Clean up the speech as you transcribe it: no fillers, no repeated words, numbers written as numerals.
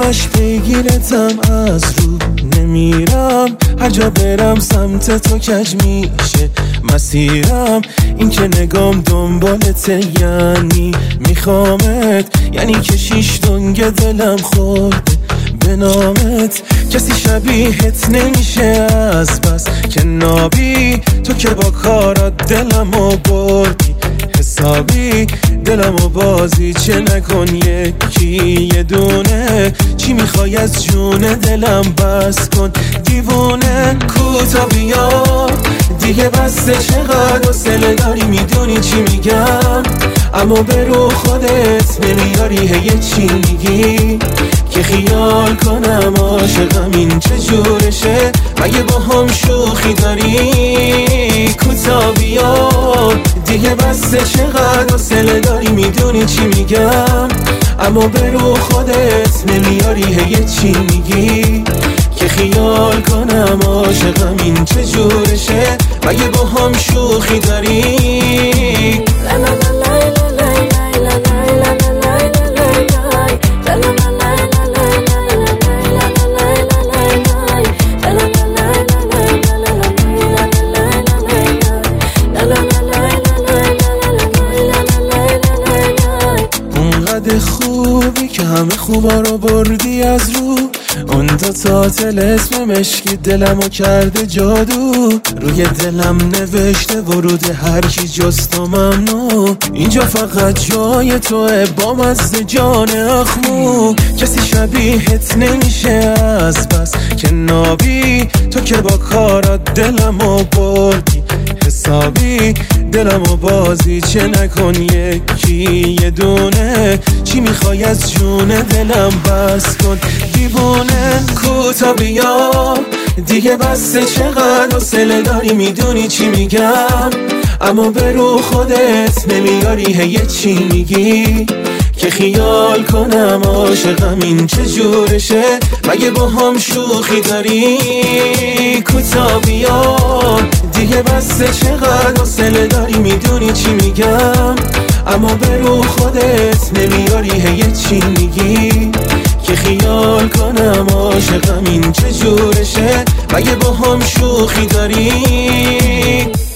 همش پیگیرتم، از رو نمیرم، هر جا برم سمت تو کج میشه مسیرم. این که نگام دنبالته یعنی میخوامت، یعنی که شیش دنگ دلم خورده به نامت. کسی شبیهت نمیشه از بس که نابی، تو که با کارات دلمو بردی حسابی. دلمو بازی چه نکن یکی یه دونه، چی میخوای از جون دلم بس کن دیوونه. کوتا بیا دیگه بسته، چقدر حوصله داری میدونی چی میگم، اما به رو خودت نمیاری. هی چی میگی که خیال کنم عاشقم، این چه جورشه مگه با هم شوخی داری؟ کوتا بیا دیگه بسته، چقدر حوصله داری میدونی چی میگم، اما به رو خودت نمیاری. هی چی میگی که خیال کنم عاشقم، این چه جورشه مگه با هم شوخی داری؟ اونقدر خوبی که همه خوبا رو بردی از رو، اون دو تا تل اسم مشکی دلمو کرده جادو. روی دلم نوشته ورود هر کی جز تو ممنوع، اینجا فقط جای توه با مزد جان اخمو. کسی شبیهت نمیشه از بس که نابی، تو که با کارات دلمو بردی حسابی. دلمو بازی چه نکن یکی یه دونه، چی میخوای از جون دلم بس کن دیوونه. کوتا بیا دیگه بسته، چقدر حوصله داری میدونی چی میگم، اما به رو خودت نمیاری. هی چی میگی که خیال کنم عاشقم، این چه جورشه مگه با هم شوخی داری؟ کوتا بیا دیگه بسته، چقدر حوصله داری میدونی چی میگم، اما به رو خودت نمیاری. هی چی میگی که خیال کنم عاشقم، این چه جورشه مگه با هم شوخی داری؟